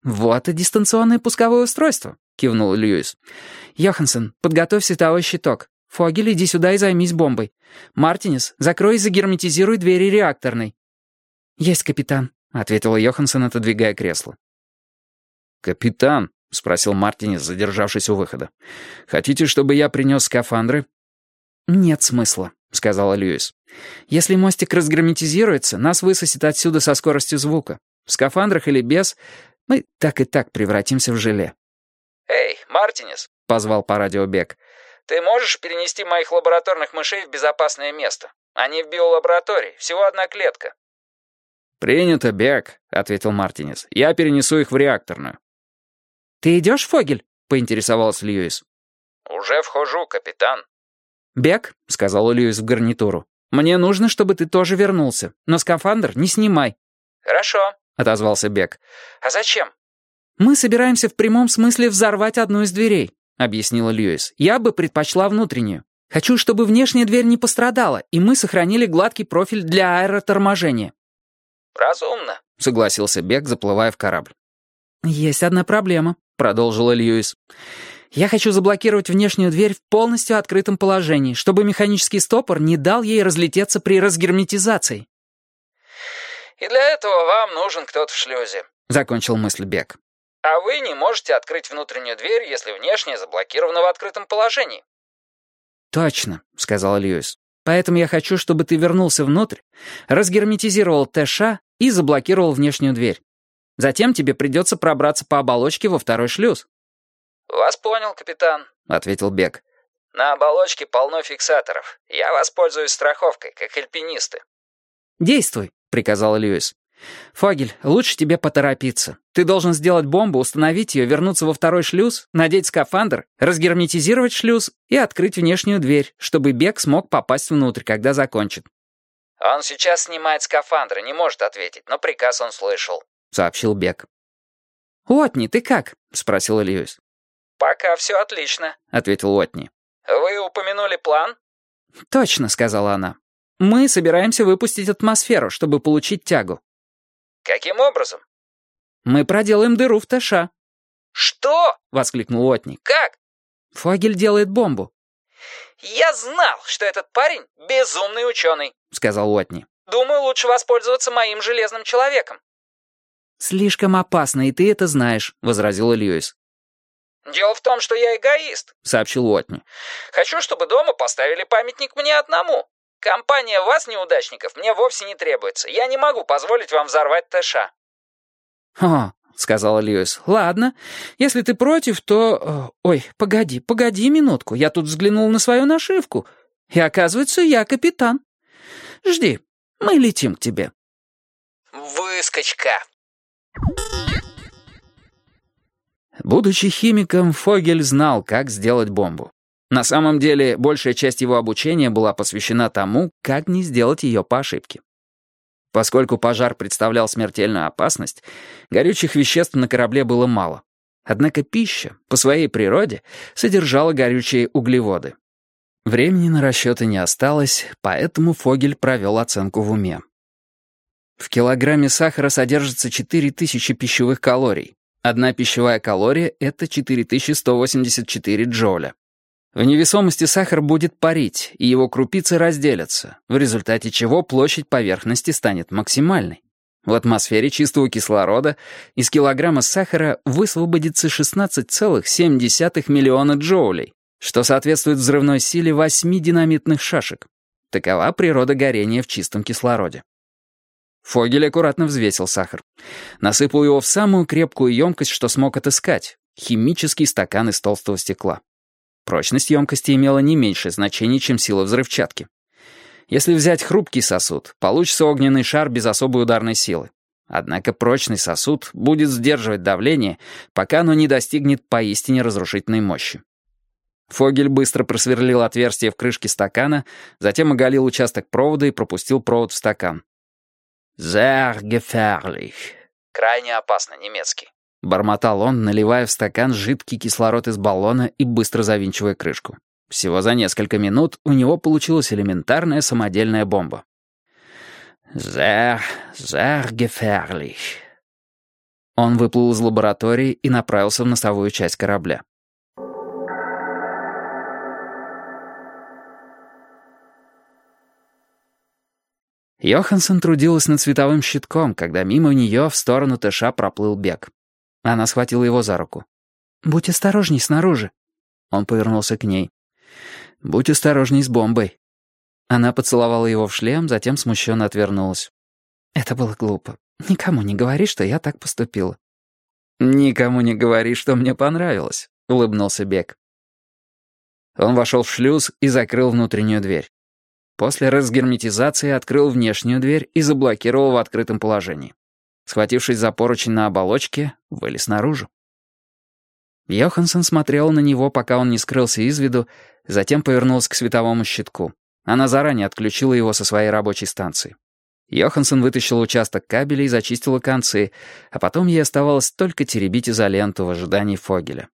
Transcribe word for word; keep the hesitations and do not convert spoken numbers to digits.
«Вот и дистанционное пусковое устройство», — кивнул Льюис. «Йоханссон, подготовь световой щиток. Фогель, иди сюда и займись бомбой. Мартинес, закрой и загерметизируй двери реакторной». «Есть, капитан», — ответила Йоханссон, отодвигая кресло. «Капитан», — спросил Мартинес, задержавшись у выхода, — «хотите, чтобы я принес скафандры?» «Нет смысла», — сказала Льюис. «Если мостик разгерметизируется, нас высосет отсюда со скоростью звука. В скафандрах или без, мы так и так превратимся в желе». «Эй, Мартинес», — позвал по радио Бек, — «ты можешь перенести моих лабораторных мышей в безопасное место? Они в биолаборатории, всего одна клетка». «Принято, Бек», — ответил Мартинес. «Я перенесу их в реакторную». «Ты идешь, Фогель?» — поинтересовался Льюис. «Уже вхожу, капитан». «Бек», — сказал Льюис в гарнитуру, — «мне нужно, чтобы ты тоже вернулся, но скафандр не снимай». «Хорошо», — отозвался Бек. «А зачем?» «Мы собираемся в прямом смысле взорвать одну из дверей», — объяснила Льюис. «Я бы предпочла внутреннюю. Хочу, чтобы внешняя дверь не пострадала, и мы сохранили гладкий профиль для аэроторможения». «Разумно», — согласился Бек, заплывая в корабль. «Есть одна проблема», — продолжила Льюис. «Я хочу заблокировать внешнюю дверь в полностью открытом положении, чтобы механический стопор не дал ей разлететься при разгерметизации». «И для этого вам нужен кто-то в шлюзе», — закончил мысль Бек. «А вы не можете открыть внутреннюю дверь, если внешняя заблокирована в открытом положении». «Точно», — сказала Льюис. «Поэтому я хочу, чтобы ты вернулся внутрь, разгерметизировал ТШ и заблокировал внешнюю дверь. Затем тебе придется пробраться по оболочке во второй шлюз». «Вас понял, капитан», — ответил Бек. «На оболочке полно фиксаторов. Я воспользуюсь страховкой, как альпинисты». «Действуй», — приказал Льюис. «Фогель, лучше тебе поторопиться. Ты должен сделать бомбу, установить ее, вернуться во второй шлюз, надеть скафандр, разгерметизировать шлюз и открыть внешнюю дверь, чтобы Бек смог попасть внутрь, когда закончит». «Он сейчас снимает скафандр и не может ответить, но приказ он слышал», — сообщил Бек. «Уотни, ты как?» — спросил Льюис. «Пока все отлично», — ответил Уотни. «Вы упомянули план?» «Точно», — сказала она. «Мы собираемся выпустить атмосферу, чтобы получить тягу». «Каким образом?» «Мы проделаем дыру в ТШ». «Что?» — воскликнул Уотни. «Как?» «Фогель делает бомбу». «Я знал, что этот парень безумный ученый», — сказал Уотни. «Думаю, лучше воспользоваться моим железным человеком». «Слишком опасно, и ты это знаешь», — возразил Льюис. «Дело в том, что я эгоист», — сообщил Уотни. «Хочу, чтобы дома поставили памятник мне одному. Компания вас, неудачников, мне вовсе не требуется. Я не могу позволить вам взорвать ТШ». «О», — сказала Льюис, — «ладно. Если ты против, то... Ой, погоди, погоди минутку. Я тут взглянул на свою нашивку. И оказывается, я капитан. Жди, мы летим к тебе». «Выскочка». Будучи химиком, Фогель знал, как сделать бомбу. На самом деле, большая часть его обучения была посвящена тому, как не сделать ее по ошибке. Поскольку пожар представлял смертельную опасность, горючих веществ на корабле было мало. Однако пища, по своей природе, содержала горючие углеводы. Времени на расчеты не осталось, поэтому Фогель провел оценку в уме. В килограмме сахара содержится четыре тысячи пищевых калорий. Одна пищевая калория — это четыре тысячи сто восемьдесят четыре джоуля. В невесомости сахар будет парить, и его крупицы разделятся, в результате чего площадь поверхности станет максимальной. В атмосфере чистого кислорода из килограмма сахара высвободится шестнадцать целых семь десятых миллиона джоулей, что соответствует взрывной силе восьми динамитных шашек. Такова природа горения в чистом кислороде. Фогель аккуратно взвесил сахар. Насыпал его в самую крепкую емкость, что смог отыскать — химический стакан из толстого стекла. Прочность емкости имела не меньшее значение, чем сила взрывчатки. Если взять хрупкий сосуд, получится огненный шар без особой ударной силы. Однако прочный сосуд будет сдерживать давление, пока оно не достигнет поистине разрушительной мощи. Фогель быстро просверлил отверстие в крышке стакана, затем оголил участок провода и пропустил провод в стакан. «Sehr gefährlich». «Крайне опасно, немецкий», — бормотал он, наливая в стакан жидкий кислород из баллона и быстро завинчивая крышку. Всего за несколько минут у него получилась элементарная самодельная бомба. «Sehr, sehr gefährlich». Он выплыл из лаборатории и направился в носовую часть корабля. Йоханссон трудилась над световым щитком, когда мимо нее в сторону Тэша проплыл Бек. Она схватила его за руку. «Будь осторожней снаружи». Он повернулся к ней. «Будь осторожней с бомбой». Она поцеловала его в шлем, затем смущенно отвернулась. «Это было глупо. Никому не говори, что я так поступила». «Никому не говори, что мне понравилось», — улыбнулся Бек. Он вошел в шлюз и закрыл внутреннюю дверь. После разгерметизации открыл внешнюю дверь и заблокировал в открытом положении. Схватившись за поручень на оболочке, вылез наружу. Йоханссон смотрела на него, пока он не скрылся из виду, затем повернулась к световому щитку. Она заранее отключила его со своей рабочей станции. Йоханссон вытащила участок кабеля и зачистила концы, а потом ей оставалось только теребить изоленту в ожидании Фогеля.